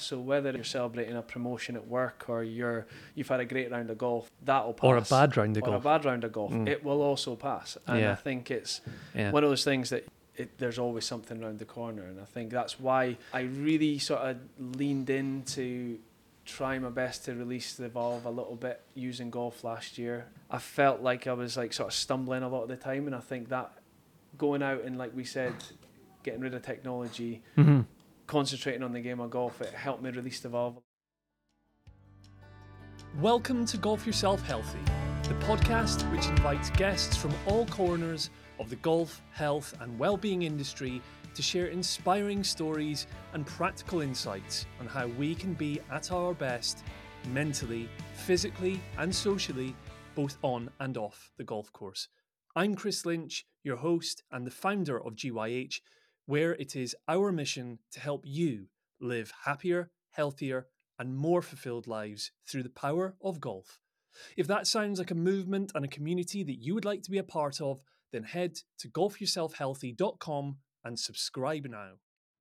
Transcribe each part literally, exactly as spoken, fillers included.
So whether you're celebrating a promotion at work or you're you've had a great round of golf, that'll pass. Or a bad round of or golf. a bad round of golf, Mm. it will also pass. And Yeah. I think it's Yeah. one of those things that it, there's always something around the corner, and I think that's why I really sort of leaned into trying my best to release the valve a little bit using golf last year. I felt like I was like sort of stumbling a lot of the time, and I think that going out and, like we said, getting rid of technology, Mm-hmm. concentrating on the game of golf, it helped me release the valve. Welcome to Golf Yourself Healthy, the podcast which invites guests from all corners of the golf, health and well-being industry to share inspiring stories and practical insights on how we can be at our best mentally, physically and socially, both on and off the golf course. I'm Chris Lynch, your host and the founder of G Y H, where it is our mission to help you live happier, healthier and more fulfilled lives through the power of golf. If that sounds like a movement and a community that you would like to be a part of, then head to golf yourself healthy dot com and subscribe now.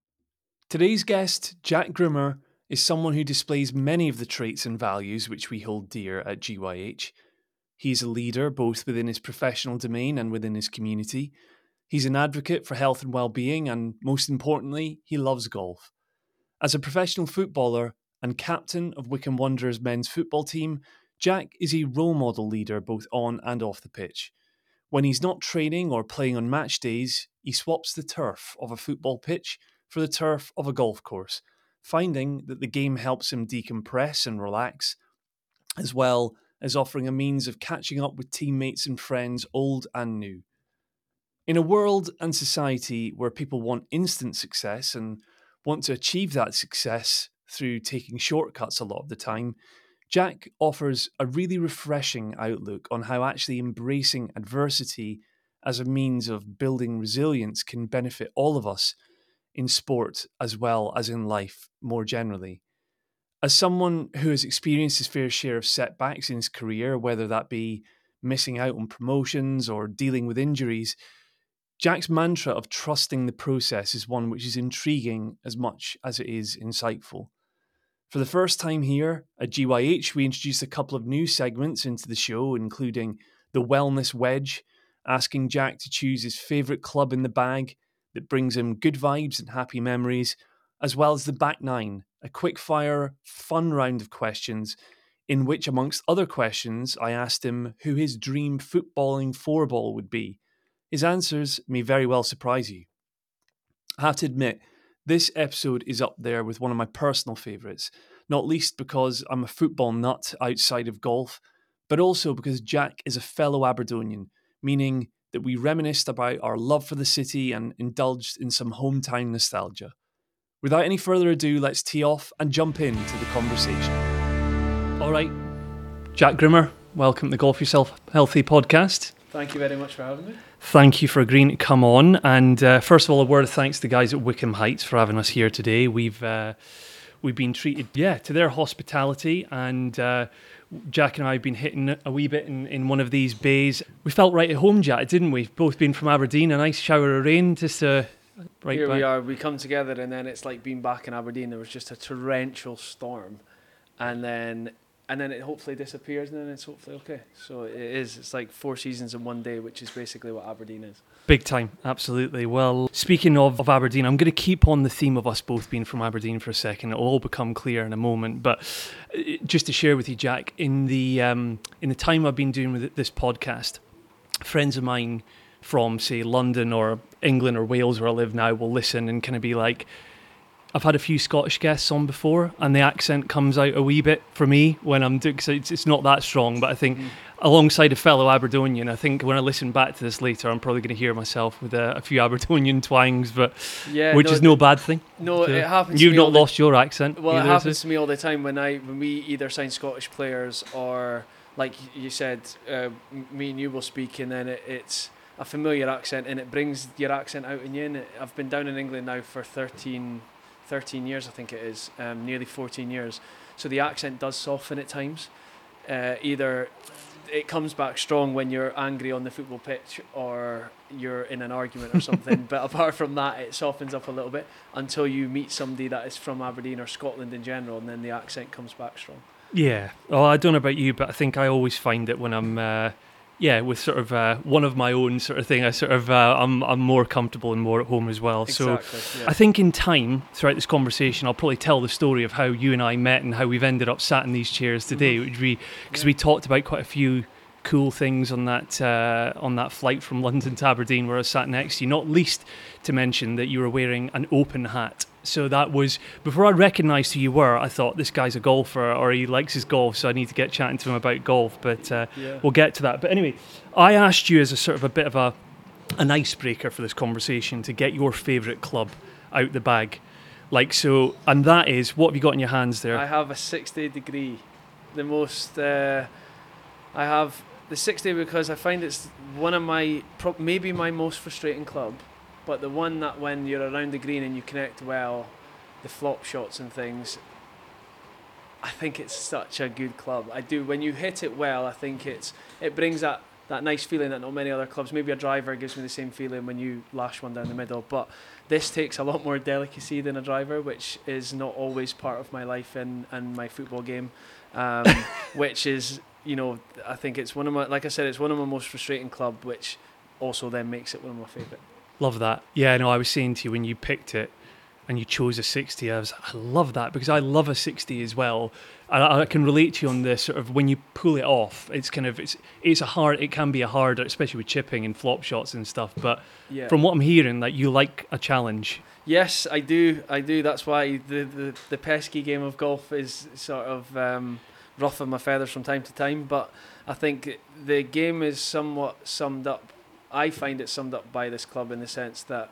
Today's guest, Jack Grimmer, is someone who displays many of the traits and values which we hold dear at G Y H. He's a leader both within his professional domain and within his community. He's an advocate for health and well-being, and most importantly, he loves golf. As a professional footballer and captain of Wycombe Wanderers men's football team, Jack is a role model leader both on and off the pitch. When he's not training or playing on match days, he swaps the turf of a football pitch for the turf of a golf course, finding that the game helps him decompress and relax, as well as offering a means of catching up with teammates and friends, old and new. In a world and society where people want instant success and want to achieve that success through taking shortcuts a lot of the time, Jack offers a really refreshing outlook on how actually embracing adversity as a means of building resilience can benefit all of us in sport as well as in life more generally. As someone who has experienced his fair share of setbacks in his career, whether that be missing out on promotions or dealing with injuries, Jack's mantra of trusting the process is one which is intriguing as much as it is insightful. For the first time here at G Y H, we introduced a couple of new segments into the show, including the Wellness Wedge, asking Jack to choose his favourite club in the bag that brings him good vibes and happy memories, as well as the Back Nine, a quick-fire, fun round of questions in which, amongst other questions, I asked him who his dream footballing fourball would be. His answers may very well surprise you. I have to admit, this episode is up there with one of my personal favourites, not least because I'm a football nut outside of golf, but also because Jack is a fellow Aberdonian, meaning that we reminisced about our love for the city and indulged in some hometown nostalgia. Without any further ado, let's tee off and jump into the conversation. All right, Jack Grimmer, welcome to the Golf Yourself Healthy podcast. Thank you very much for having me. Thank you for agreeing to come on. And uh, first of all, a word of thanks to the guys at Wycombe Heights for having us here today. We've uh, we've been treated, yeah, to their hospitality, and uh, Jack and I have been hitting a wee bit in, in one of these bays. We felt right at home, Jack, didn't we? Both been from Aberdeen, a nice shower of rain, just uh, right Here back. we are, we come together, and then it's like being back in Aberdeen. There was just a torrential storm, and then and then it hopefully disappears, and then it's hopefully okay. So it is, it's like four seasons in one day, which is basically what Aberdeen is. Big time, absolutely. Well, speaking of, of Aberdeen, I'm going to keep on the theme of us both being from Aberdeen for a second. It'll all become clear in a moment. But just to share with you, Jack, in the um, in the time I've been doing with this podcast, friends of mine from, say, London or England or Wales, where I live now, will listen and kind of be like, I've had a few Scottish guests on before, and the accent comes out a wee bit for me when I'm doing, so it's, it's not that strong, but I think mm. alongside a fellow Aberdonian, I think when I listen back to this later, I'm probably going to hear myself with a, a few Aberdonian twangs, but yeah, which no, is no bad thing. No, so it happens. You've to me not lost the, your accent. Well, either, it happens so. to me all the time when I when we either sign Scottish players or, like you said, uh, me and you will speak, and then it, it's a familiar accent, and it brings your accent out in you. And it, I've been down in England now for thirteen years, I think it is, um, nearly fourteen years. So the accent does soften at times. Uh, either it comes back strong when you're angry on the football pitch or you're in an argument or something. But apart from that, it softens up a little bit until you meet somebody that is from Aberdeen or Scotland in general, and then the accent comes back strong. Yeah. Well, I don't know about you, but I think I always find it when I'm, uh, yeah, with sort of uh, one of my own sort of thing. I sort of, uh, I'm, I'm more comfortable and more at home as well. Exactly, so yeah. I think in time throughout this conversation, I'll probably tell the story of how you and I met and how we've ended up sat in these chairs today, mm-hmm. which we because yeah. we talked about quite a few cool things on that uh, on that flight from London to Aberdeen where I sat next to you, not least to mention that you were wearing an open hat. So that was, before I recognised who you were, I thought this guy's a golfer or he likes his golf, so I need to get chatting to him about golf, but uh, yeah. we'll get to that. But anyway, I asked you as a sort of a bit of a an icebreaker for this conversation to get your favourite club out the bag. Like so, and that is, what have you got in your hands there? I have a sixty degree, the most, uh, I have the sixty because I find it's one of my, maybe my most frustrating club. But the one that when you're around the green and you connect well, the flop shots and things, I think it's such a good club. I do. When you hit it well, I think it's it brings that, that nice feeling that not many other clubs, maybe a driver gives me the same feeling when you lash one down the middle. But this takes a lot more delicacy than a driver, which is not always part of my life and, and my football game, um, which is, you know, I think it's one of my, like I said, it's one of my most frustrating club, which also then makes it one of my favourite. Love that. Yeah, no, I was saying to you when you picked it and you chose a sixty, I was I love that because I love a sixty as well. And I, I can relate to you on this sort of when you pull it off, it's kind of, it's it's a hard, it can be a harder, especially with chipping and flop shots and stuff. But yeah. From what I'm hearing, that like, you like a challenge. Yes, I do. I do. That's why the, the, the pesky game of golf is sort of um, ruffling my feathers from time to time. But I think the game is somewhat summed up. I find it summed up by this club in the sense that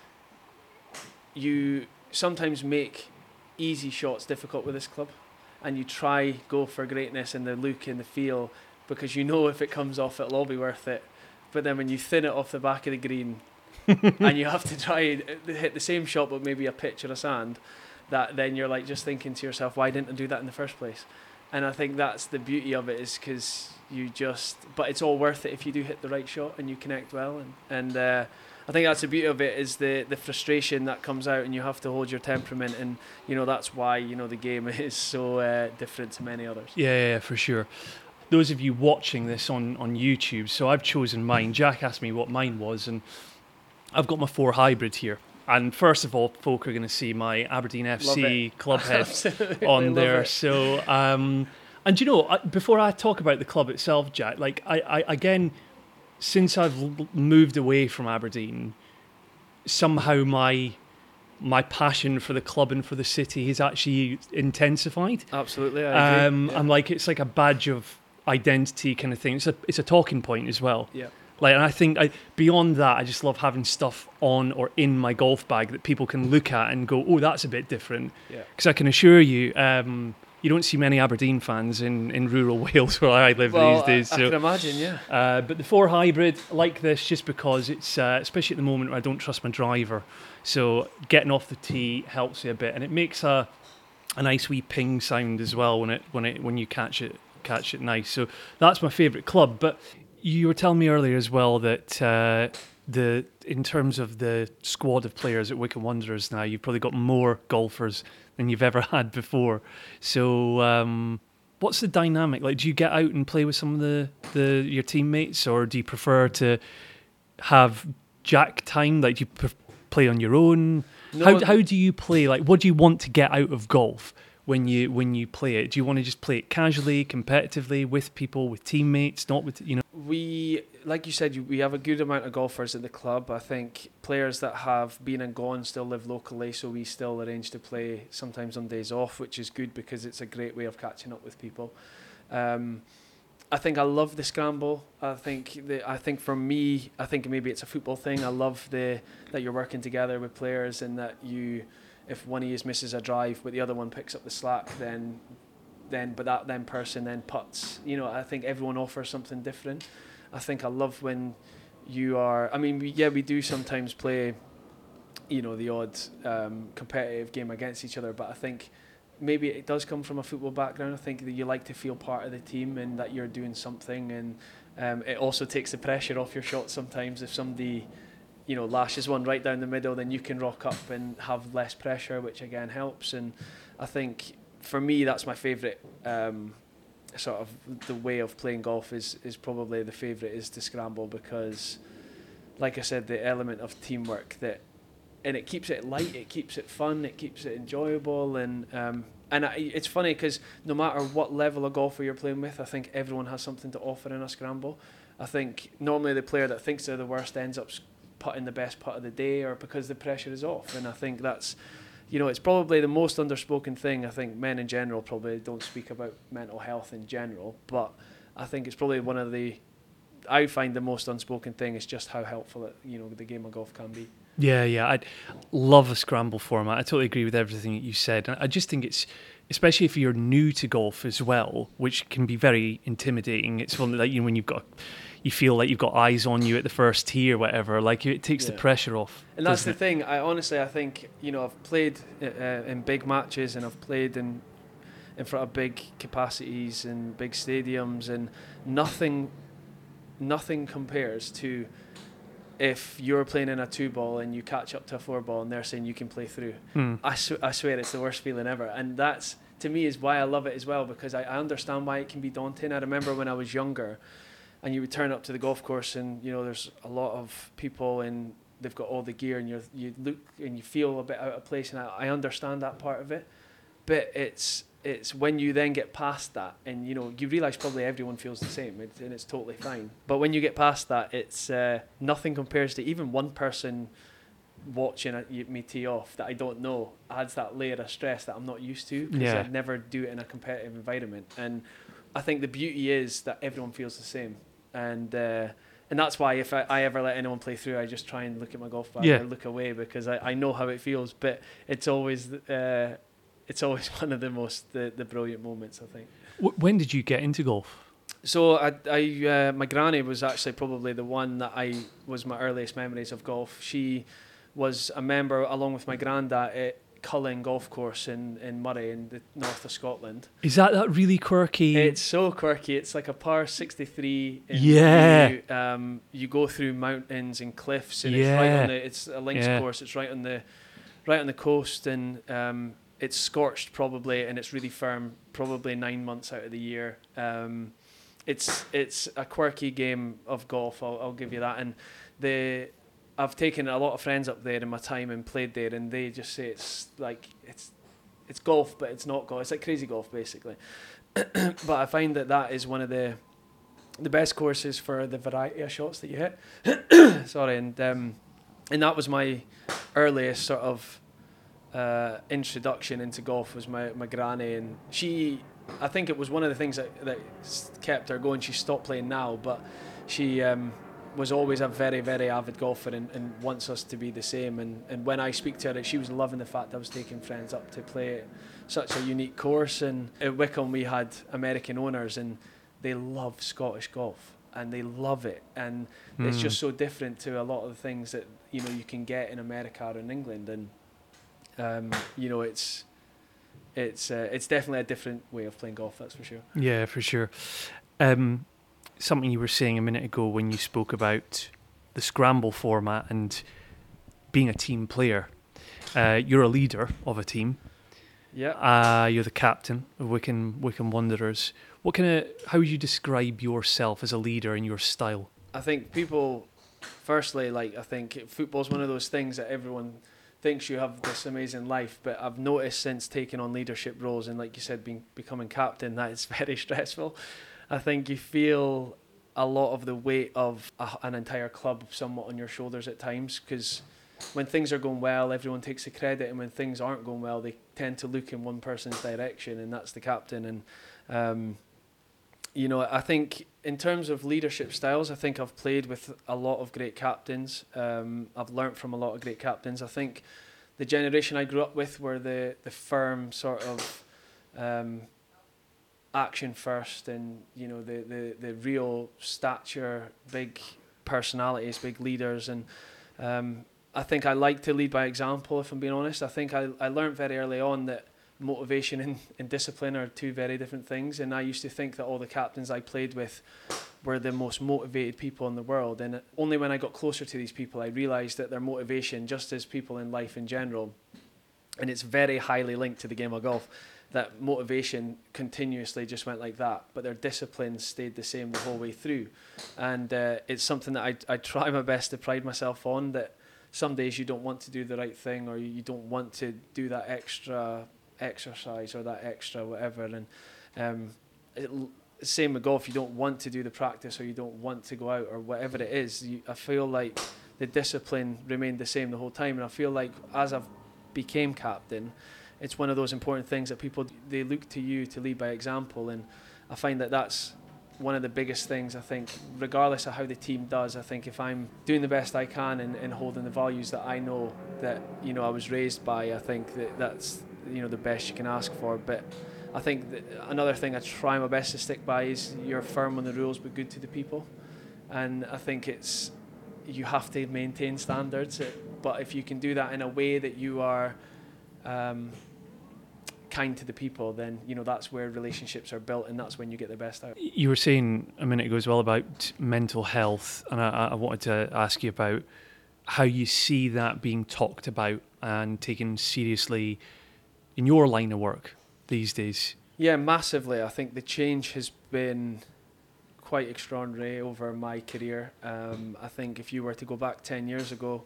you sometimes make easy shots difficult with this club and you try go for greatness and the look and the feel because you know if it comes off it'll all be worth it. But then when you thin it off the back of the green and you have to try and hit the same shot but maybe a pitch or a sand, that then you're like just thinking to yourself, why didn't I do that in the first place? And I think that's the beauty of it is because you just, but it's all worth it if you do hit the right shot and you connect well. And, and uh, I think that's the beauty of it is the, the frustration that comes out and you have to hold your temperament. And, you know, that's why, you know, the game is so uh, different to many others. Yeah, yeah, for sure. Those of you watching this on, on YouTube, so I've chosen mine. Jack asked me what mine was and I've got my four hybrid here. And first of all, folk are going to see my Aberdeen F C club head on there. It. So, um, and you know, before I talk about the club itself, Jack, like I, I again, since I've moved away from Aberdeen, somehow my my passion for the club and for the city has actually intensified. Absolutely, I agree. Um, yeah. I'm like, it's like a badge of identity kind of thing. It's a it's a talking point as well. Yeah. Like, and I think I, beyond that, I just love having stuff on or in my golf bag that people can look at and go, oh, that's a bit different. Yeah. Because I can assure you, um, you don't see many Aberdeen fans in, in rural Wales where I live well, these days. I, so, I can imagine, yeah. Uh, but the four hybrid, like this just because it's, uh, especially at the moment where I don't trust my driver. So getting off the tee helps me a bit. And it makes a a nice wee ping sound as well when it when it when you catch it catch it nice. So that's my favourite club. But you were telling me earlier as well that uh, the in terms of the squad of players at Wycombe Wanderers now, you've probably got more golfers than you've ever had before. So um, what's the dynamic? Like, do you get out and play with some of the, the your teammates, or do you prefer to have Jack time? Like, do you pre- play on your own? No, how how do you play? Like, what do you want to get out of golf when you when you play it? Do you want to just play it casually, competitively, with people, with teammates, not with, you know? We, like you said, we have a good amount of golfers at the club. I think players that have been and gone still live locally, so we still arrange to play sometimes on days off, which is good because it's a great way of catching up with people. Um, I think I love the scramble. I think the, I think for me, I think maybe it's a football thing. I love the that you're working together with players and that you, if one of you misses a drive but the other one picks up the slack, then then but that then person then putts. You know, I think everyone offers something different. I think I love when you are, I mean, we, yeah, we do sometimes play, you know, the odd um, competitive game against each other, but I think maybe it does come from a football background. I think that you like to feel part of the team and that you're doing something, and um, it also takes the pressure off your shot sometimes. If somebody, you know, lashes one right down the middle, then you can rock up and have less pressure, which again helps. And I think for me, that's my favourite um, sort of the way of playing golf is is probably the favourite is to scramble, because, like I said, the element of teamwork that. And it keeps it light, it keeps it fun, it keeps it enjoyable, and um, and I, it's funny because no matter what level of golfer you're playing with, I think everyone has something to offer in a scramble. I think normally the player that thinks they're the worst ends up putting the best putt of the day, or because the pressure is off. And I think that's, you know, it's probably the most underspoken thing. I think men in general probably don't speak about mental health in general, but I think it's probably one of the, I find the most unspoken thing is just how helpful it, you know, the game of golf can be. Yeah, yeah, I love a scramble format. I totally agree with everything that you said. And I just think it's, especially if you're new to golf as well, which can be very intimidating. It's one like, you know, when you've got, you feel like you've got eyes on you at the first tee or whatever. Like it takes yeah. the pressure off. And that's the it? thing. I honestly, I think, you know, I've played uh, in big matches, and I've played in in front of big capacities and big stadiums, and nothing, nothing compares to if you're playing in a two ball and you catch up to a four ball and they're saying you can play through. Mm. I, sw- I swear it's the worst feeling ever. And that's, to me, is why I love it as well, because I, I understand why it can be daunting. I remember when I was younger and you would turn up to the golf course and, you know, there's a lot of people and they've got all the gear, and you you look and you feel a bit out of place, and I, I understand that part of it. But it's it's when you then get past that, and you know, you realise probably everyone feels the same, it's, and it's totally fine. But when you get past that, it's uh, nothing compares to even one person watching a, me tee off that I don't know adds that layer of stress that I'm not used to, because yeah. I'd never do it in a competitive environment. And I think the beauty is that everyone feels the same, and uh, and that's why if I, I ever let anyone play through, I just try and look at my golf bag yeah. or look away, because I, I know how it feels. But it's always uh, it's always one of the most the, the brilliant moments, I think. When did you get into golf? So I, I uh, my granny was actually probably the one that I was my earliest memories of golf. She was a member, along with my granddad, at Cullen Golf Course in, in Murray in the north of Scotland. Is that that really quirky? It's so quirky. It's like a par sixty-three. Yeah. You, um, you go through mountains and cliffs, and yeah. it's right on the. It's a links yeah. course. It's right on the, right on the coast, and um, it's scorched probably, and it's really firm probably nine months out of the year. Um, it's it's a quirky game of golf. I'll, I'll give you that. And the I've taken a lot of friends up there in my time and played there, and they just say it's like it's it's golf, but it's not golf. It's like crazy golf, basically. But I find that that is one of the the best courses for the variety of shots that you hit. Sorry, and um, and that was my earliest sort of uh, introduction into golf, was my my granny, and she. I think it was one of the things that that kept her going. She stopped playing now, but she. Um, was always a very, very avid golfer, and, and wants us to be the same. And, and when I speak to her, she was loving the fact I was taking friends up to play such a unique course. And at Wickham, we had American owners, and they love Scottish golf, and they love it. And mm. it's just so different to a lot of the things that, you know, you can get in America or in England. And, um, you know, it's it's uh, it's definitely a different way of playing golf, that's for sure. Yeah, for sure. Um, Something you were saying a minute ago when you spoke about the scramble format and being a team player. Uh, you're a leader of a team. Yeah. Uh, you're the captain of Wycombe, Wycombe Wanderers. What kind of? How would you describe yourself as a leader and your style? I think people, firstly, like I think football's one of those things that everyone thinks you have this amazing life, but I've noticed since taking on leadership roles and, like you said, being becoming captain, that it's very stressful. I think you feel a lot of the weight of a, an entire club somewhat on your shoulders at times, because when things are going well, everyone takes the credit, and when things aren't going well, they tend to look in one person's direction, and that's the captain. And um, you know, I think in terms of leadership styles, I think I've played with a lot of great captains. Um, I've learnt from a lot of great captains. I think the generation I grew up with were the the firm sort of um, action first, and you know, the, the, the real stature, big personalities, big leaders. And um, I think I like to lead by example, if I'm being honest. I think I, I learned very early on that motivation and, and discipline are two very different things. And I used to think that all the captains I played with were the most motivated people in the world. And only when I got closer to these people, I realised that their motivation, just as people in life in general, and it's very highly linked to the game of golf, that motivation continuously just went like that, but their discipline stayed the same the whole way through. And uh, it's something that I, I try my best to pride myself on, that some days you don't want to do the right thing, or you don't want to do that extra exercise or that extra whatever. And um, it, same with golf, you don't want to do the practice, or you don't want to go out, or whatever it is. You, I feel like the discipline remained the same the whole time. And I feel like as I've became captain, it's one of those important things that people, they look to you to lead by example. And I find that that's one of the biggest things. I think regardless of how the team does, I think if I'm doing the best I can and, and holding the values that I know that, you know, I was raised by, I think that that's, you know, the best you can ask for. But I think that another thing I try my best to stick by is you're firm on the rules but good to the people. And I think it's, you have to maintain standards, but if you can do that in a way that you are um, kind to the people, then, you know, that's where relationships are built, and that's when you get the best out. You were saying a minute ago as well about mental health, and I, I wanted to ask you about how you see that being talked about and taken seriously in your line of work these days. Yeah, massively. I think the change has been quite extraordinary over my career. Um, I think if you were to go back ten years ago,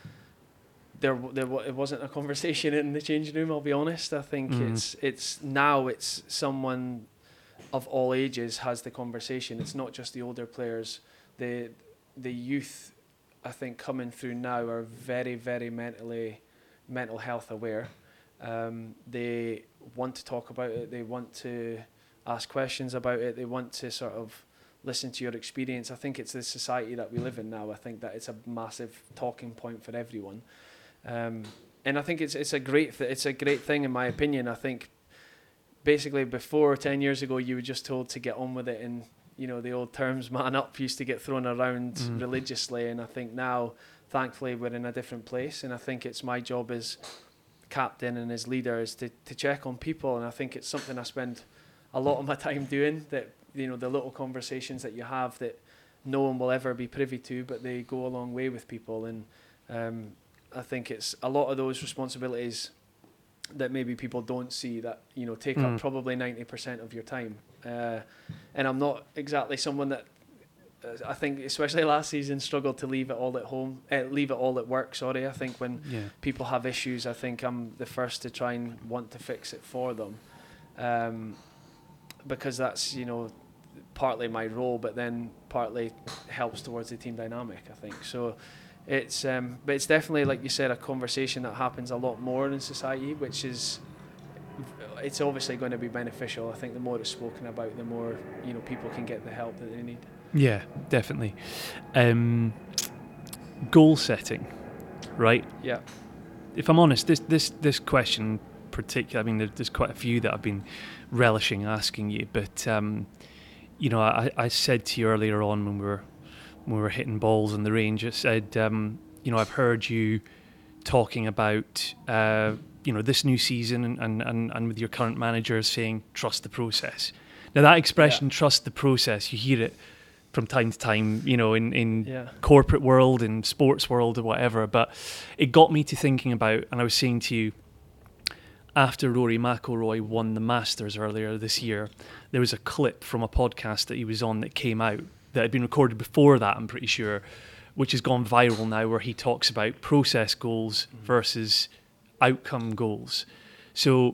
there, there it wasn't a conversation in the changing room, I'll be honest. I think mm. it's it's now it's someone of all ages has the conversation. It's not just the older players. The the youth, I think, coming through now are very, very mentally mental health aware. Um, they want to talk about it. They want to ask questions about it. They want to sort of listen to your experience. I think it's the society that we live in now. I think that it's a massive talking point for everyone, um, and I think it's it's a great th- it's a great thing in my opinion. I think basically before ten years ago, you were just told to get on with it, and you know the old terms "man up" used to get thrown around mm. religiously. And I think now, thankfully, we're in a different place, and I think it's my job as captain and as leader is to to check on people, and I think it's something I spend a lot of my time doing. That, you know, the little conversations that you have that no one will ever be privy to, but they go a long way with people. And um, I think it's a lot of those responsibilities that maybe people don't see that, you know, take mm. up probably ninety percent of your time. Uh, and I'm not exactly someone that, uh, I think, especially last season, struggled to leave it all at home, uh, leave it all at work, sorry. I think when yeah. people have issues, I think I'm the first to try and want to fix it for them. Um, because that's, you know, partly my role, but then partly helps towards the team dynamic, I think. So it's um but it's definitely, like you said, a conversation that happens a lot more in society, which is, it's obviously going to be beneficial. I think the more it's spoken about, the more, you know, people can get the help that they need. Yeah, definitely. Um goal setting, right? Yeah. If I'm honest, this this this question particular, I mean, there, there's quite a few that I've been relishing asking you, but um, you know, I, I said to you earlier on when we were when we were hitting balls on the range, I said, um, you know, I've heard you talking about uh, you know, this new season and, and, and, and with your current manager saying trust the process. Now that expression, yeah. trust the process, you hear it from time to time, you know, in, in yeah. corporate world, in sports world or whatever, but it got me to thinking about, and I was saying to you, after Rory McIlroy won the Masters earlier this year, there was a clip from a podcast that he was on that came out that had been recorded before that, I'm pretty sure, which has gone viral now, where he talks about process goals mm-hmm. versus outcome goals. So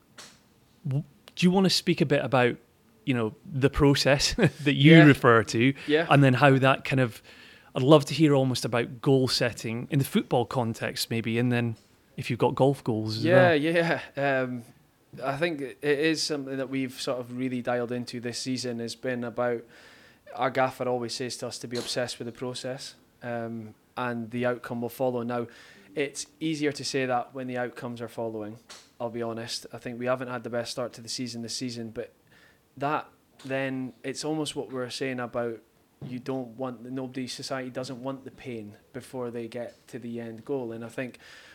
w- do you want to speak a bit about, you know, the process that you yeah. refer to, yeah. and then how that kind of, I'd love to hear almost about goal setting in the football context maybe, and then if you've got golf goals as yeah, well. Yeah, yeah. Um, I think it is something that we've sort of really dialed into this season. Has been about, our gaffer always says to us to be obsessed with the process, um, and the outcome will follow. Now, it's easier to say that when the outcomes are following, I'll be honest. I think we haven't had the best start to the season this season, but that then, it's almost what we're saying about, you don't want, nobody, society doesn't want the pain before they get to the end goal. And I think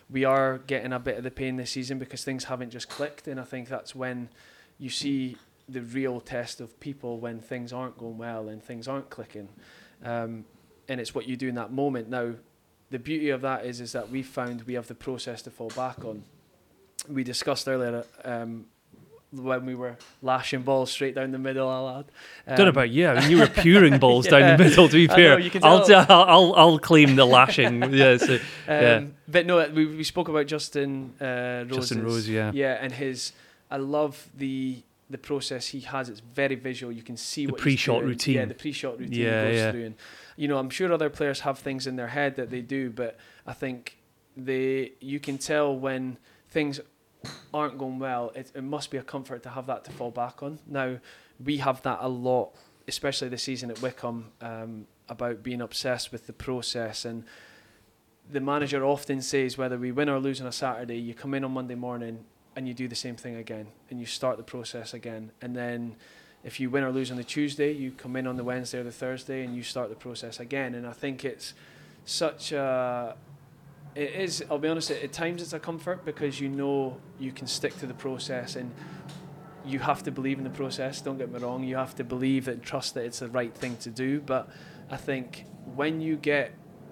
we are getting a bit of the pain this season because things haven't just clicked, and I think that's when you see the real test of people, when things aren't going well and things aren't clicking, um, and it's what you do in that moment. Now, the beauty of that is is that we found we have the process to fall back on. We discussed earlier um, when we were lashing balls straight down the middle, Alad. Um, Don't know about you. I mean, you were puring balls yeah, down the middle. To be I fair, know, you can I'll, tell. t- I'll I'll I'll claim the lashing. Yeah, so, um, yeah. But no, we we spoke about Justin uh, Rose's, Justin Rose, yeah, yeah, and his. I love the the process he has. It's very visual. You can see the what pre-shot he's doing. routine. Yeah, the pre-shot routine Yeah, he goes yeah. through, and you know, I'm sure other players have things in their head that they do, but I think they you can tell when things aren't going well. It, it must be a comfort to have that to fall back on. Now, we have that a lot, especially this season at Wycombe, um, about being obsessed with the process. And the manager often says, whether we win or lose on a Saturday, you come in on Monday morning and you do the same thing again, and you start the process again. And then if you win or lose on the Tuesday, you come in on the Wednesday or the Thursday and you start the process again. And I think it's such a... It is, I'll be honest, at times it's a comfort because you know you can stick to the process, and you have to believe in the process, don't get me wrong. You have to believe and trust that it's the right thing to do. But I think when you get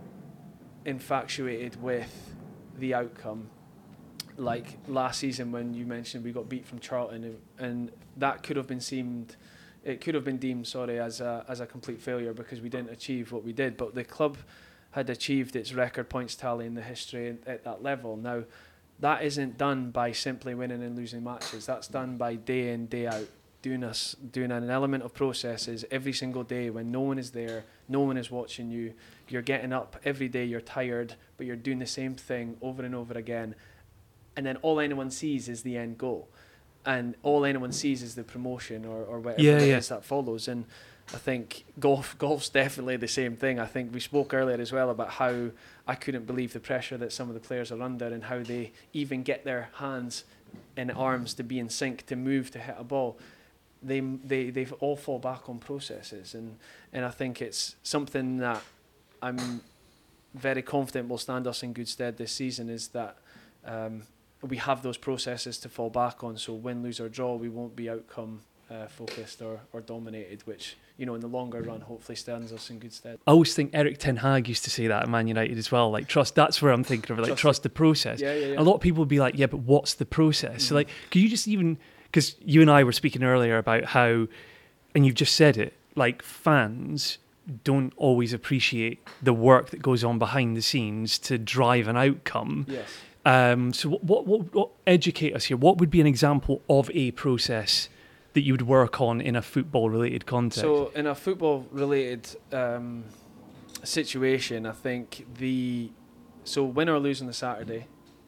infatuated with the outcome, like last season when you mentioned we got beat from Charlton, and, and that could have been seemed, it could have been deemed, sorry, as a, as a complete failure because we didn't achieve what we did. But the club had achieved its record points tally in the history at that level. Now, that isn't done by simply winning and losing matches. That's done by day in, day out, doing us doing an element of processes every single day when no one is there, no one is watching you. You're getting up every day, you're tired, but you're doing the same thing over and over again. And then all anyone sees is the end goal. And all anyone sees is the promotion or, or whatever Yeah, it yeah. is that follows. And I think golf golf's definitely the same thing. I think we spoke earlier as well about how I couldn't believe the pressure that some of the players are under and how they even get their hands and arms to be in sync to move to hit a ball. They they they all fall back on processes, and and I think it's something that I'm very confident will stand us in good stead this season, is that um, we have those processes to fall back on. So win, lose or draw, we won't be outcome uh, focused or, or dominated, which, you know, in the longer run hopefully stands us in good stead. I always think Eric Ten Hag used to say that at Man United as well. Like, trust, that's where I'm thinking of it, like, Trust trust the process. Yeah, yeah, yeah. A lot of people would be like, yeah, but what's the process? Mm-hmm. So, like, could you just even, because you and I were speaking earlier about how, and you've just said it, like, fans don't always appreciate the work that goes on behind the scenes to drive an outcome. Yes. Um, so what, what, what, what, educate us here. What would be an example of a process that you would work on in a football-related context? So in a football-related um, situation, I think the so win or lose on the Saturday,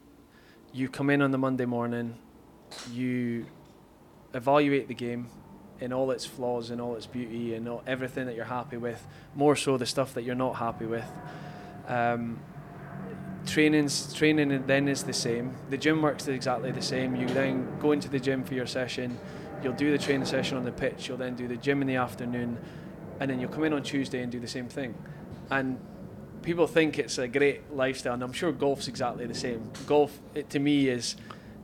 you come in on the Monday morning, you evaluate the game in all its flaws and all its beauty and all, everything that you're happy with, more so the stuff that you're not happy with. Um, training's, training then is the same. The gym works exactly the same. You then go into the gym for your session, you'll do the training session on the pitch, you'll then do the gym in the afternoon, and then you'll come in on Tuesday and do the same thing. And people think it's a great lifestyle, and I'm sure golf's exactly the same. Golf, it, to me, is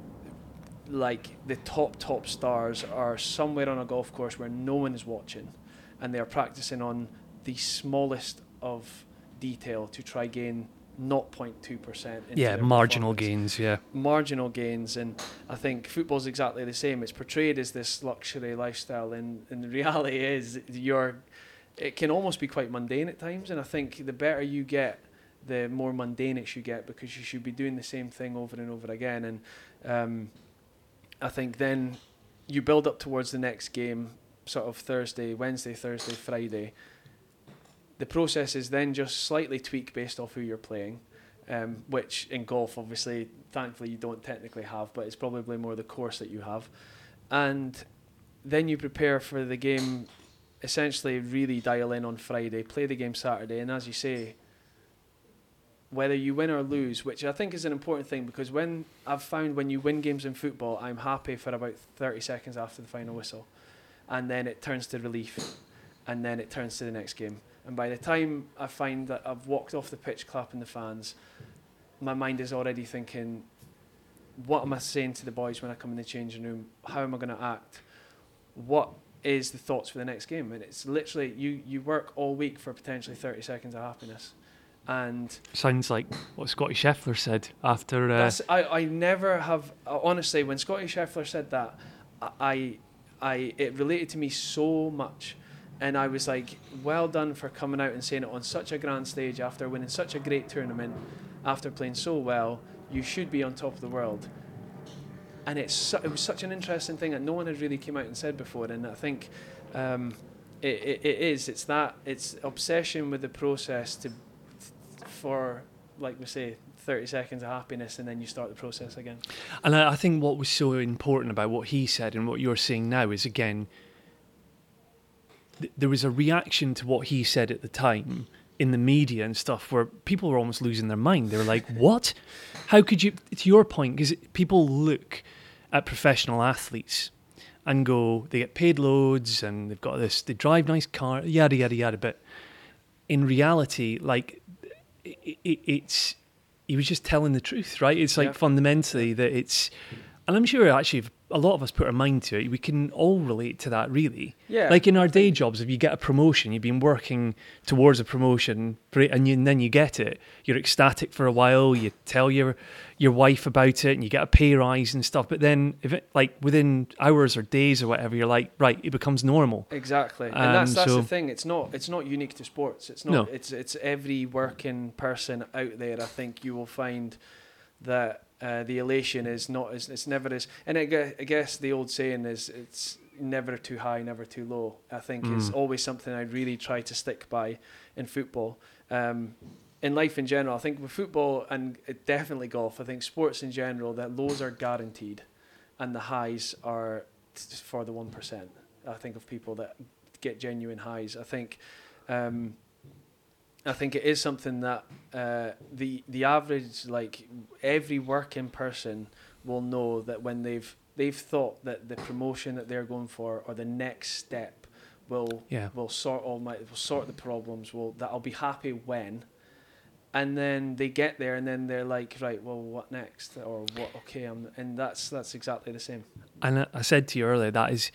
like the top, top stars are somewhere on a golf course where no one is watching, and they're practicing on the smallest of detail to try gain zero point two percent. Yeah, marginal gains, yeah. Marginal gains, and I think football's exactly the same. It's portrayed as this luxury lifestyle, and, and the reality is you're, it can almost be quite mundane at times, and I think the better you get, the more mundane it should get, because you should be doing the same thing over and over again. And um, I think then you build up towards the next game, sort of Thursday, Wednesday, Thursday, Friday. The process is then just slightly tweaked based off who you're playing, um, which in golf, obviously, thankfully you don't technically have, but it's probably more the course that you have. And then you prepare for the game, essentially really dial in on Friday, play the game Saturday, and as you say, whether you win or lose, which I think is an important thing, because when I've found when you win games in football, I'm happy for about thirty seconds after the final whistle, and then it turns to relief, and then it turns to the next game. And by the time I find that I've walked off the pitch clapping the fans, my mind is already thinking, what am I saying to the boys when I come in the changing room? How am I going to act? What is the thoughts for the next game? And it's literally, you, you work all week for potentially thirty seconds of happiness. And sounds like what Scotty Scheffler said after... Uh... That's, I, I never have... Honestly, when Scotty Scheffler said that, I, I it related to me so much. And I was like, well done for coming out and saying it on such a grand stage after winning such a great tournament, after playing so well. You should be on top of the world. And it's su- it was such an interesting thing that no one had really came out and said before. And I think um, it, it, it is. It's that. It's obsession with the process to... for, like we say, thirty seconds of happiness, and then you start the process again. And I think what was so important about what he said and what you're saying now is, again, th- there was a reaction to what he said at the time in the media and stuff where people were almost losing their mind. They were like, what? How could you, to your point, because people look at professional athletes and go, they get paid loads and they've got this, they drive nice cars, yada, yada, yada. But in reality, like, It, it, it's he was just telling the truth, right? It's like yeah. fundamentally that it's, and I'm sure actually if a lot of us put our mind to it, we can all relate to that, really. Yeah. Like in our day jobs, if you get a promotion, you've been working towards a promotion, and, you, and then you get it, you're ecstatic for a while. You tell your your wife about it, and you get a pay rise and stuff. But then, if it like within hours or days or whatever, you're like, right, it becomes normal. Exactly, and um, that's that's so the thing. It's not it's not unique to sports. It's not. No. It's it's every working person out there. I think you will find that uh, the elation is not as it's never as. And I guess, I guess the old saying is it's never too high, never too low. I think Mm. is always something I really try to stick by in football. Um, in life in general, I think with football and definitely golf, I think sports in general, that lows are guaranteed and the highs are t- for the one percent. I think of people that get genuine highs. I think um, I think it is something that uh, the the average, like every working person will know that when they've they've thought that the promotion that they're going for or the next step will Yeah. will sort all my will sort the problems, will that I'll be happy when. And then they get there, and then they're like, right, well, what next? Or what? Okay, I'm, and that's that's exactly the same. And I said to you earlier, that is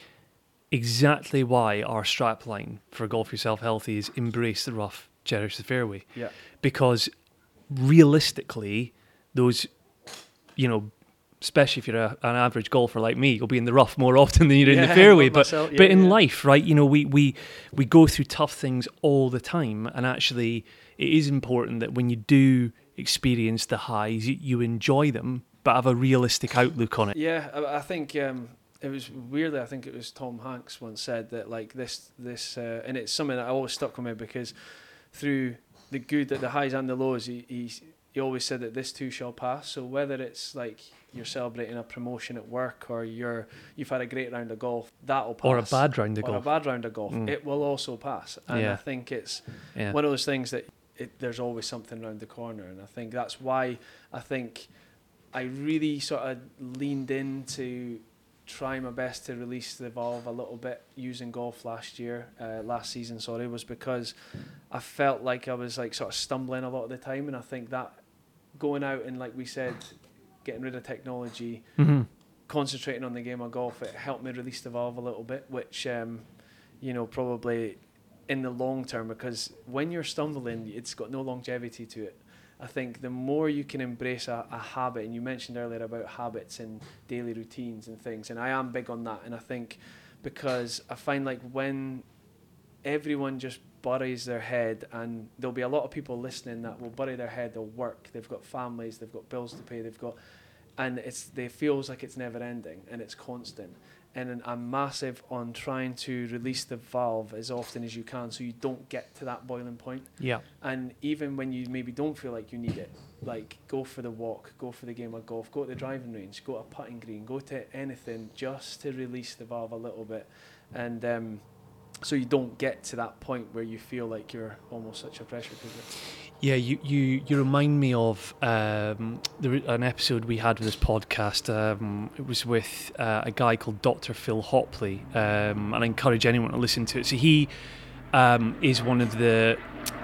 exactly why our strapline for Golf Yourself Healthy is embrace the rough, cherish the fairway. Yeah. Because realistically, those, you know, especially if you're a, an average golfer like me, you'll be in the rough more often than you're yeah, in the fairway. But myself, yeah, but in yeah. life, right, you know, we, we we go through tough things all the time, and actually it is important that when you do experience the highs, you, you enjoy them, but have a realistic outlook on it. Yeah, I, I think um, it was weirdly. I think it was Tom Hanks once said that like this, this, uh, and it's something that I always stuck with me because through the good, that the highs and the lows, he, he he always said that this too shall pass. So whether it's like you're celebrating a promotion at work or you're you've had a great round of golf, that'll pass. Or a bad round of or golf. a bad round of golf, Mm. it will also pass. And Yeah. I think it's Yeah. one of those things that it, there's always something around the corner, and I think that's why I think I really sort of leaned into trying my best to release the valve a little bit using golf last year, uh, last season, sorry, was because I felt like I was like sort of stumbling a lot of the time, and I think that going out and, like we said, getting rid of technology, Mm-hmm. concentrating on the game of golf, it helped me release the valve a little bit, which um, you know, probably in the long term, because when you're stumbling, it's got no longevity to it. I think the more you can embrace a, a habit, and you mentioned earlier about habits and daily routines and things, and I am big on that, and I think because I find like when everyone just buries their head, and there'll be a lot of people listening that will bury their head, they'll work, they've got families, they've got bills to pay, they've got, and it's they feels like it's never ending and it's constant. And I'm massive on trying to release the valve as often as you can so you don't get to that boiling point. Yeah. And even when you maybe don't feel like you need it, like go for the walk, go for the game of golf, go to the driving range, go to a putting green, go to anything just to release the valve a little bit. And um, so you don't get to that point where you feel like you're almost such a pressure cooker. Yeah, you, you, you remind me of um, there, an episode we had with this podcast. Um, it was with uh, a guy called Doctor Phil Hopley, um, and I encourage anyone to listen to it. So he um, is one of the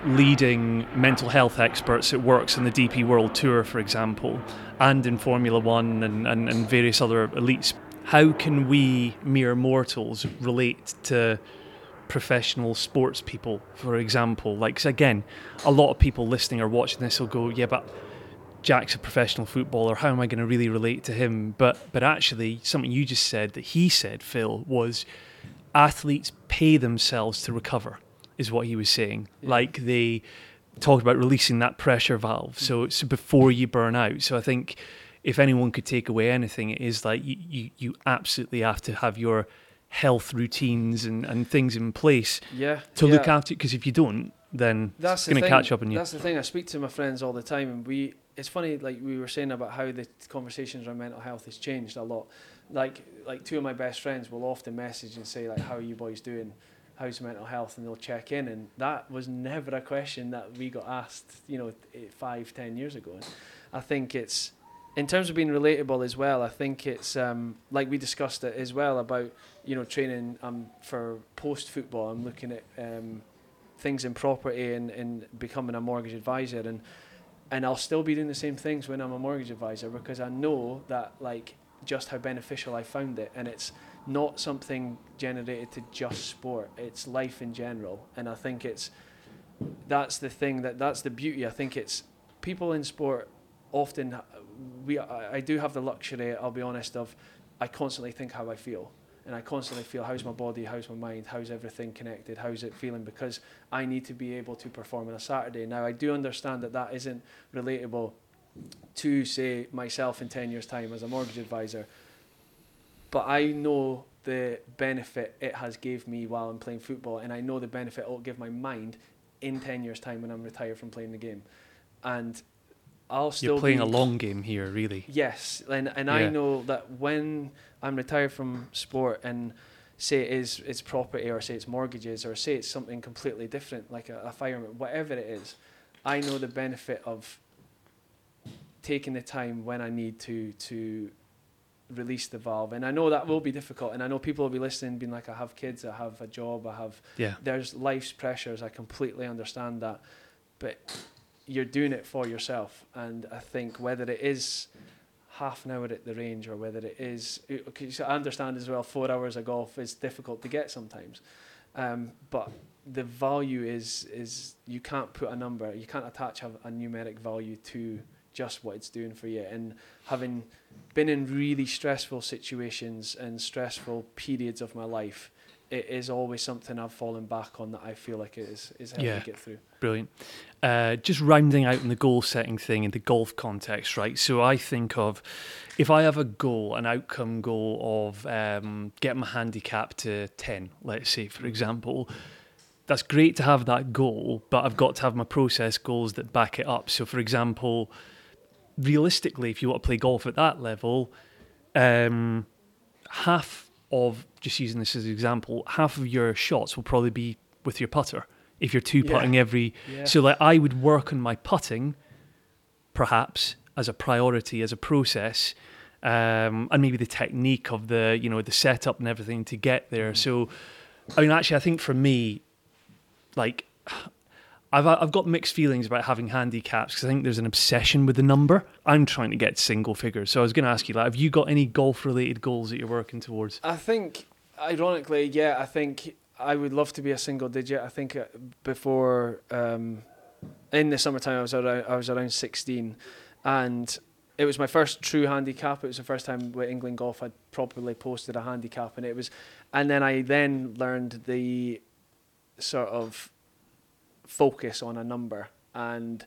leading mental health experts that works in the D P World Tour, for example, and in Formula One and, and, and various other elites. How can we mere mortals relate to professional sports people, for example? Like, 'cause again, a lot of people listening or watching this will go, yeah, but Jack's a professional footballer, how am I going to really relate to him? But but actually, something you just said that he said, Phil, was athletes pay themselves to recover, is what he was saying. Yeah. Like, they talked about releasing that pressure valve, so it's before you burn out. So I think if anyone could take away anything, it is like you, you, you absolutely have to have your health routines and, and things in place yeah, to yeah. look after it, because if you don't, then that's it's going to catch up on you. That's the thing. I speak to my friends all the time, and we it's funny, like we were saying about how the conversations around mental health has changed a lot. Like like two of my best friends will often message and say, like, how are you boys doing? How's mental health? And they'll check in, and that was never a question that we got asked, you know, five, ten years ago. And I think it's, in terms of being relatable as well, I think it's um, like we discussed it as well about, you know, training um, for post-football. I'm looking at um, things in property and, and becoming a mortgage advisor, and and I'll still be doing the same things when I'm a mortgage advisor, because I know that, like, just how beneficial I found it. And it's not something generated to just sport, it's life in general. And I think it's, that's the thing, that that's the beauty. I think it's people in sport often, we I, I do have the luxury, I'll be honest, of I constantly think how I feel. And I constantly feel, how's my body, how's my mind, how's everything connected, how's it feeling, because I need to be able to perform on a Saturday. Now, I do understand that that isn't relatable to, say, myself in ten years' time as a mortgage advisor, but I know the benefit it has gave me while I'm playing football, and I know the benefit it will give my mind in ten years' time when I'm retired from playing the game. And I'll still You're playing be, a long game here, really. Yes, and and yeah. I know that when I'm retired from sport, and say it is it's property, or say it's mortgages, or say it's something completely different, like a, a fireman, whatever it is, I know the benefit of taking the time when I need to to release the valve. And I know that will be difficult, and I know people will be listening being like, I have kids, I have a job, I have yeah. there's life's pressures, I completely understand that, but you're doing it for yourself. And I think whether it is half an hour at the range, or whether it is, because I understand as well, four hours of golf is difficult to get sometimes, um, but the value is is you can't put a number, you can't attach a, a numeric value to just what it's doing for you. And having been in really stressful situations and stressful periods of my life, it is always something I've fallen back on that I feel like it is, is how yeah. to get through. Brilliant. Uh, just rounding out in the goal setting thing in the golf context, right? So I think of, if I have a goal, an outcome goal of um, getting my handicap to ten, let's say, for example, that's great to have that goal, but I've got to have my process goals that back it up. So for example, realistically, if you want to play golf at that level, um, half of, just using this as an example, half of your shots will probably be with your putter. If you're two putting yeah. every, yeah. so like I would work on my putting, perhaps as a priority, as a process, um, and maybe the technique of the, you know, the setup and everything to get there. Mm. So, I mean, actually, I think for me, like, I've I've got mixed feelings about having handicaps, because I think there's an obsession with the number. I'm trying to get single figures. So I was going to ask you, like, have you got any golf-related goals that you're working towards? I think, ironically, yeah, I think I would love to be a single digit. I think before, um, in the summertime, I was around, I was around sixteen, and it was my first true handicap. It was the first time with England Golf I'd properly posted a handicap, and it was, and then I then learned the sort of focus on a number, and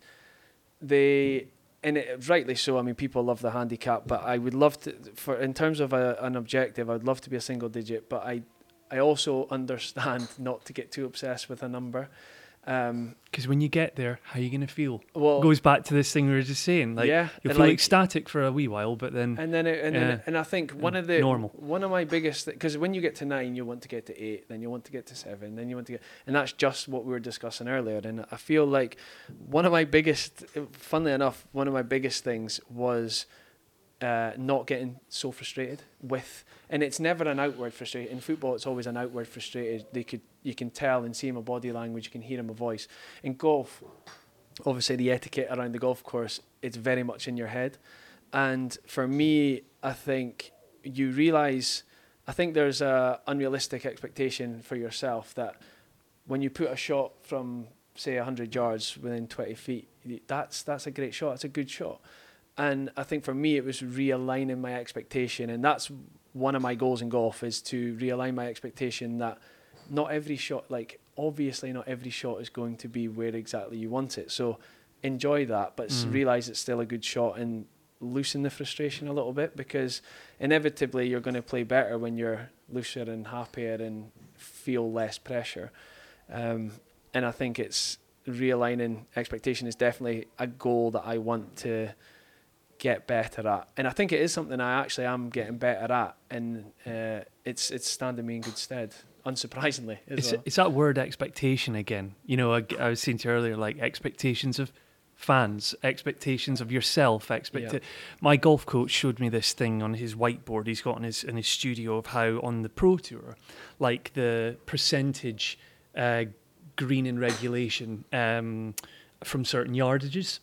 they, and it, rightly so. I mean, people love the handicap, but I would love to, for in terms of a, an objective, I'd love to be a single digit, but I I also understand not to get too obsessed with a number. Um, because when you get there, how are you going to feel? Well, it goes back to this thing we were just saying. Like, yeah, you'll feel like, ecstatic for a wee while, but then and then it, and uh, then and I think one of the normal. one of my biggest, because when you get to nine, you want to get to eight, then you want to get to seven, then you want to get, and that's just what we were discussing earlier. And I feel like one of my biggest, funnily enough, one of my biggest things was uh, not getting so frustrated with, and it's never an outward frustration. In football, it's always an outward frustrated. They could, you can tell and see in my body language, you can hear in my voice. In golf, obviously the etiquette around the golf course, it's very much in your head. And for me, I think you realise, I think there's a unrealistic expectation for yourself that when you put a shot from, say, one hundred yards within twenty feet, that's that's a great shot, it's a good shot. And I think for me, it was realigning my expectation. And that's one of my goals in golf, is to realign my expectation that not every shot, like obviously not every shot is going to be where exactly you want it. So enjoy that, but mm. realise it's still a good shot and loosen the frustration a little bit, because inevitably you're going to play better when you're looser and happier and feel less pressure. Um, and I think it's realigning expectation is definitely a goal that I want to get better at, and I think it is something I actually am getting better at, and uh, it's it's standing me in good stead, unsurprisingly. As it's, well. It's that word expectation again. You know, I, I was saying to you earlier, like expectations of fans, expectations of yourself. Expect yeah. My golf coach showed me this thing on his whiteboard he's got in his in his studio of how on the Pro Tour, like the percentage uh, green in regulation um, from certain yardages,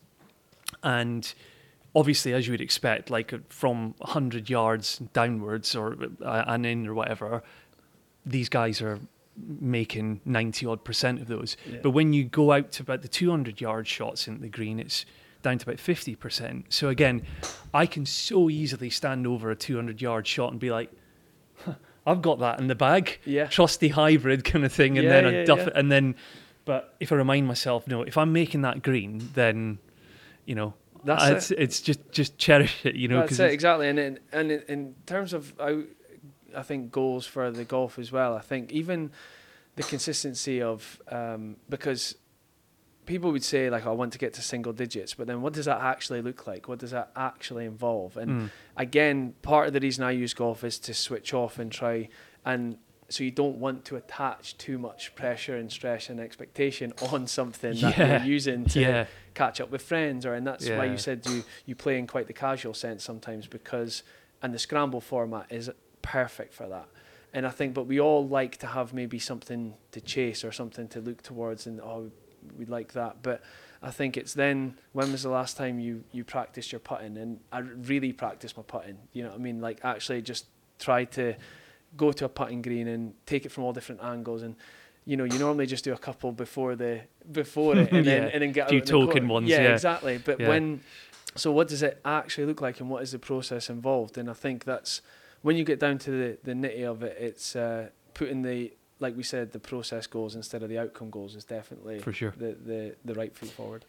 and obviously, as you would expect, like from one hundred yards downwards or uh, and in or whatever, these guys are making ninety odd percent of those. Yeah. But when you go out to about the two hundred yard shots into the green, it's down to about fifty percent. So again, I can so easily stand over a two hundred yard shot and be like, huh, I've got that in the bag. Yeah. Trusty hybrid kind of thing. And yeah, then yeah, I duff yeah. it. And then, but if I remind myself, no, if I'm making that green, then, you know, That's uh, it's, it. it's just just cherish it, you know. That's it, exactly. And in, and in, in terms of, I, I think goals for the golf as well. I think even the consistency of um, because people would say like, oh, I want to get to single digits, but then what does that actually look like? What does that actually involve? And mm. again, part of the reason I use golf is to switch off and try, and so you don't want to attach too much pressure and stress and expectation on something that yeah. you're using to yeah. catch up with friends, or and that's yeah. why you said you you play in quite the casual sense sometimes, because and the scramble format is perfect for that. And I think, but we all like to have maybe something to chase or something to look towards, and oh, we'd like that. But I think it's then, when was the last time you you practiced your putting? And I really practiced my putting. You know what I mean? Like actually just try to go to a putting green and take it from all different angles, and you know, you normally just do a couple before the before it, and yeah. then and then get a few out token ones. Yeah, yeah, exactly. But yeah. when, so what does it actually look like, and what is the process involved? And I think that's when you get down to the the nitty of it. It's uh, putting the, like we said, the process goals instead of the outcome goals is definitely for sure the the the right foot forward.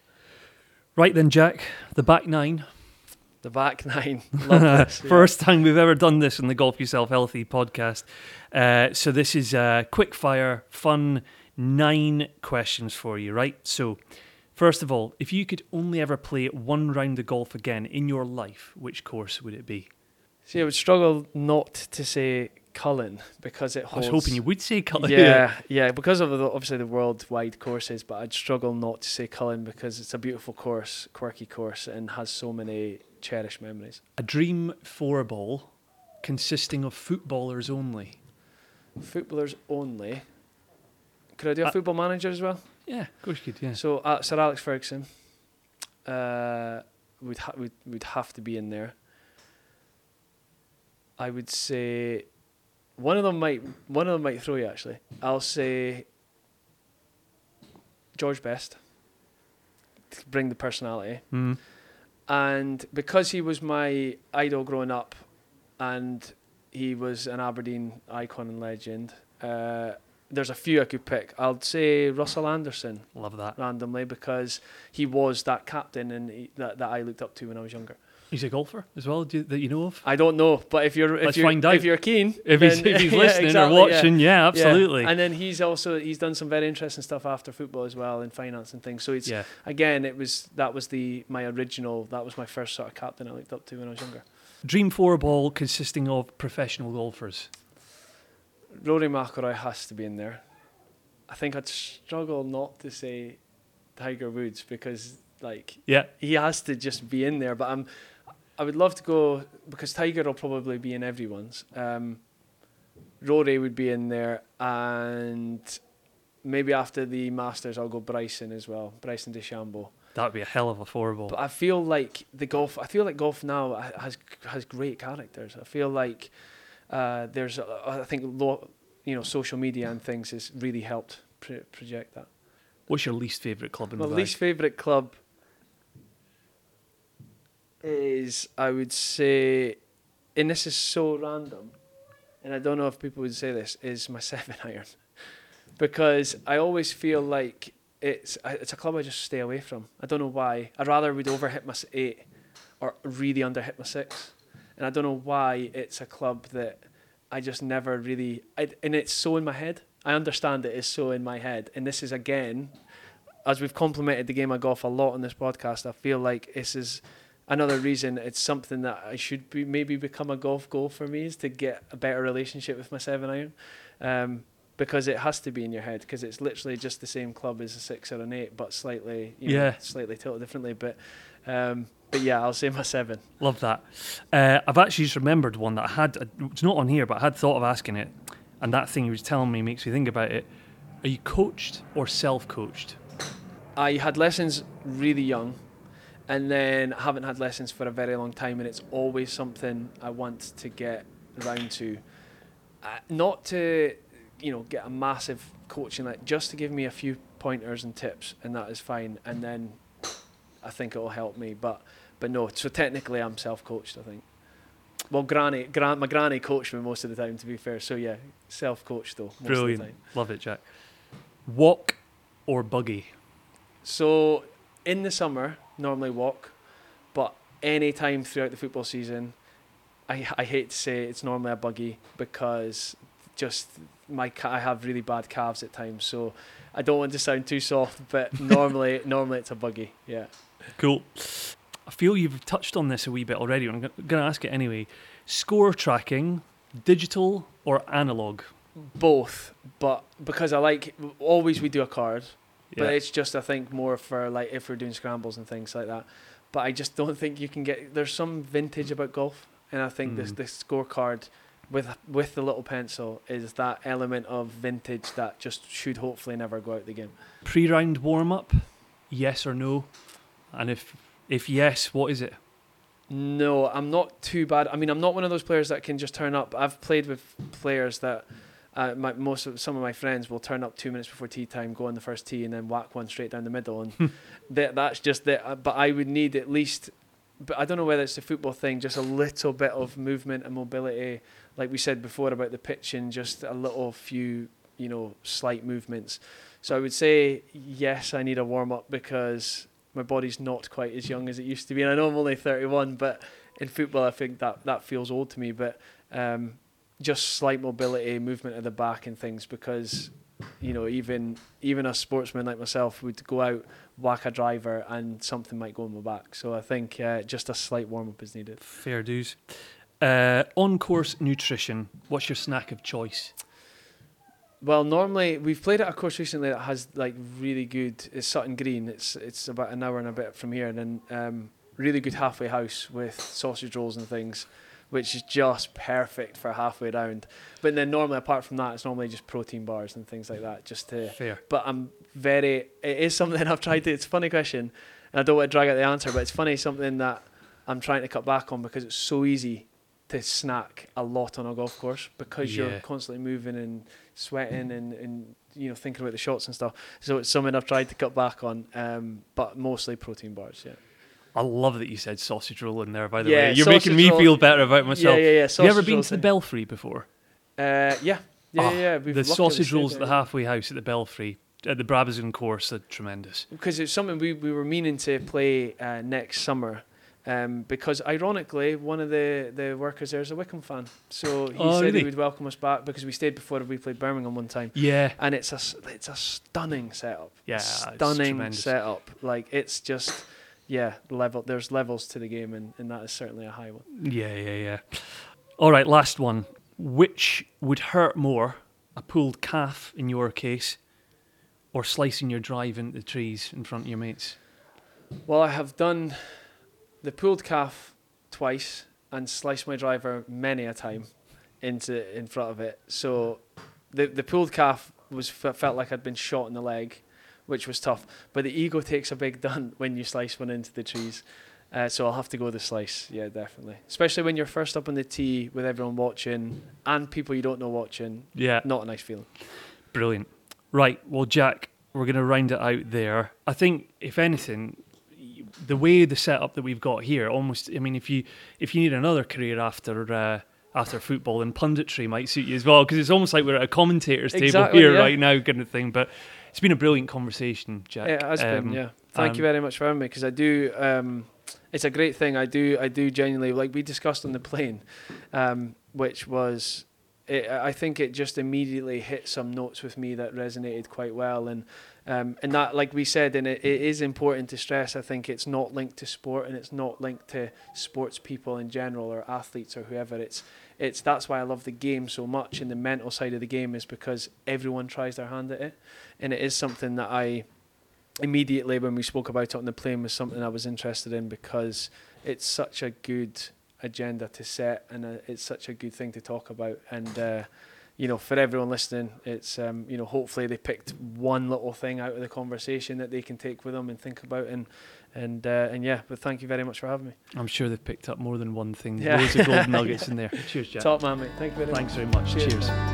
Right then, Jack, the back nine. The back nine. Love this, First yeah. time we've ever done this in the Golf Yourself Healthy podcast. Uh, so this is uh, quick fire, fun, nine questions for you, right? So first of all, if you could only ever play one round of golf again in your life, which course would it be? See, I would struggle not to say Cullen, because it holds... I was hoping you would say Cullen. Yeah, yeah, because of the, obviously the worldwide courses, but I'd struggle not to say Cullen because it's a beautiful course, quirky course, and has so many cherished memories. A dream four ball consisting of footballers only. Footballers only. Could I do a uh, football manager as well? Yeah, of course you could, yeah. So uh, Sir Alex Ferguson uh, would, ha- would, would have to be in there. I would say one of them might one of them might throw you actually. I'll say George Best to bring the personality. Mm. And because he was my idol growing up, and he was an Aberdeen icon and legend, uh, there's a few I could pick. I'll say Russell Anderson. Love that. Randomly, because he was that captain and he, that that I looked up to when I was younger. He's a golfer as well, do you, that you know of? I don't know, but if you're if Let's you're find out. if you're keen, if he's, if he's yeah, listening exactly, or watching, yeah, yeah absolutely. Yeah. And then he's also he's done some very interesting stuff after football as well, in finance and things. So it's yeah. again, it was that was the my original that was my first sort of captain I looked up to when I was younger. Dream four ball consisting of professional golfers. Rory McIlroy has to be in there. I think I'd struggle not to say Tiger Woods, because like yeah. he has to just be in there. But I'm. I would love to go, because Tiger will probably be in everyone's. Um, Rory would be in there, and maybe after the Masters, I'll go Bryson as well, Bryson DeChambeau. That would be a hell of a four ball. But I feel like the golf, I feel like golf now has has great characters. I feel like uh, there's, a, I think, lo, you know, social media and things has really helped pro- project that. What's your least favourite club in My the bag? least favourite club is, I would say, and this is so random, and I don't know if people would say this, is my seven iron. Because I always feel like it's it's a club I just stay away from. I don't know why. I'd rather would overhit my eight or really underhit my six. And I don't know why it's a club that I just never really... I, and it's so in my head. I understand it is so in my head. And this is, again, as we've complimented the game of golf a lot on this podcast, I feel like this is another reason it's something that I should be maybe become a golf goal for me, is to get a better relationship with my seven iron. Um, because it has to be in your head, because it's literally just the same club as a six or an eight, but slightly, you know, yeah. slightly tilted differently. But um, but yeah, I'll say my seven. Love that. Uh, I've actually just remembered one that I had, it's not on here, but I had thought of asking it. And that thing you was telling me makes me think about it. Are you coached or self-coached? I had lessons really young, and then I haven't had lessons for a very long time, and it's always something I want to get around to. Uh, not to, you know, get a massive coaching, like just to give me a few pointers and tips, and that is fine. And then I think it will help me. But but no, so technically I'm self-coached, I think. Well, granny, gran, my granny coached me most of the time, to be fair. So yeah, self-coached though, most Brilliant. of the time. Love it, Jack. Walk or buggy? So in the summer, normally walk, but any time throughout the football season, I I hate to say it, it's normally a buggy, because just my ca- I have really bad calves at times, so I don't want to sound too soft, but normally normally it's a buggy. Yeah. Cool. I feel you've touched on this a wee bit already. I'm going to ask it anyway. Score tracking, digital or analog? Both, but because I like, always we do a card, Yeah. but it's just, I think, more for like if we're doing scrambles and things like that. But I just don't think you can get, there's some vintage about golf, and I think Mm. this this scorecard with with the little pencil is that element of vintage that just should hopefully never go out the game. Pre-round warm-up, yes or no? And if if yes, what is it? No, I'm not too bad. I mean, I'm not one of those players that can just turn up. I've played with players that uh, my, most of some of my friends will turn up two minutes before tee time, go on the first tee, and then whack one straight down the middle, and that that's just it. But I would need at least, but I don't know whether it's the football thing, just a little bit of movement and mobility, like we said before about the pitch, and just a little few, you know, slight movements. So I would say yes, I need a warm up, because my body's not quite as young as it used to be. And I know I'm only thirty-one, but in football, I think that, that feels old to me. But um, just slight mobility, movement at the back and things, because, you know, even even a sportsman like myself would go out, whack a driver, and something might go in my back. So I think uh, just a slight warm-up is needed. Fair dues. Uh, on-course nutrition, what's your snack of choice? Well, normally we've played at a course recently that has like really good. It's Sutton Green. It's it's about an hour and a bit from here, and then um, really good halfway house with sausage rolls and things, which is just perfect for halfway round. But then normally, apart from that, it's normally just protein bars and things like that. Just to. Fair. But I'm very. It is something I've tried to. It's a funny question, and I don't want to drag out the answer, but it's funny, something that I'm trying to cut back on, because it's so easy to snack a lot on a golf course, because Yeah. you're constantly moving and sweating and, and you know, thinking about the shots and stuff. So it's something I've tried to cut back on, um, but mostly protein bars. Yeah. I love that you said sausage roll in there, by the Yeah, way. You're sausage making me roll- feel better about myself. Yeah, yeah, yeah. Have you ever sausage been roll to the thing. Belfry before? Uh, yeah, yeah, Ah, yeah. yeah. We've the luckily sausage stayed rolls at there, the yeah. halfway house at the Belfry, at the Brabazon course, are tremendous. Because it's something we, we were meaning to play uh, next summer. Um, because ironically, one of the, the workers there is a Wickham fan, so he Oh, said really? he would welcome us back, because we stayed before we played Birmingham one time, Yeah. and it's a s- it's a stunning setup. Yeah, it's stunning tremendous. setup. Like, it's just, yeah, level. There's levels to the game, and, and that is certainly a high one. Yeah, yeah, yeah. All right, last one. Which would hurt more, a pulled calf in your case, or slicing your drive into the trees in front of your mates? Well, I have done the pulled calf twice and sliced my driver many a time into in front of it. So the the pulled calf was felt like I'd been shot in the leg, which was tough. But the ego takes a big dent when you slice one into the trees. Uh, so I'll have to go the slice, yeah, definitely. Especially when you're first up on the tee with everyone watching and people you don't know watching. Yeah. Not a nice feeling. Brilliant. Right, well, Jack, we're going to round it out there. I think, if anything, the way the setup that we've got here, almost, I mean, if you if you need another career after uh, after football, then punditry might suit you as well, because it's almost like we're at a commentator's exactly, table here yeah. right now, kind of thing. But it's been a brilliant conversation, Jack. It has um, been, yeah. Thank um, you very much for having me, because I do... Um, it's a great thing. I do I do genuinely, like we discussed on the plane, um, which was... It, I think it just immediately hit some notes with me that resonated quite well, and um, and that, like we said, and it, it is important to stress. I think it's not linked to sport, and it's not linked to sports people in general or athletes or whoever. It's it's that's why I love the game so much, and the mental side of the game is because everyone tries their hand at it, and it is something that I immediately, when we spoke about it on the plane, was something I was interested in, because it's such a good agenda to set, and uh, it's such a good thing to talk about. And uh, you know, for everyone listening, it's um, you know, hopefully they picked one little thing out of the conversation that they can take with them and think about, and and uh, and yeah. But thank you very much for having me. I'm sure they've picked up more than one thing. Yeah. Loads of gold nuggets in there. Cheers, Jack. Top man, mate. Thank you very Thanks much. very much. Cheers. Cheers.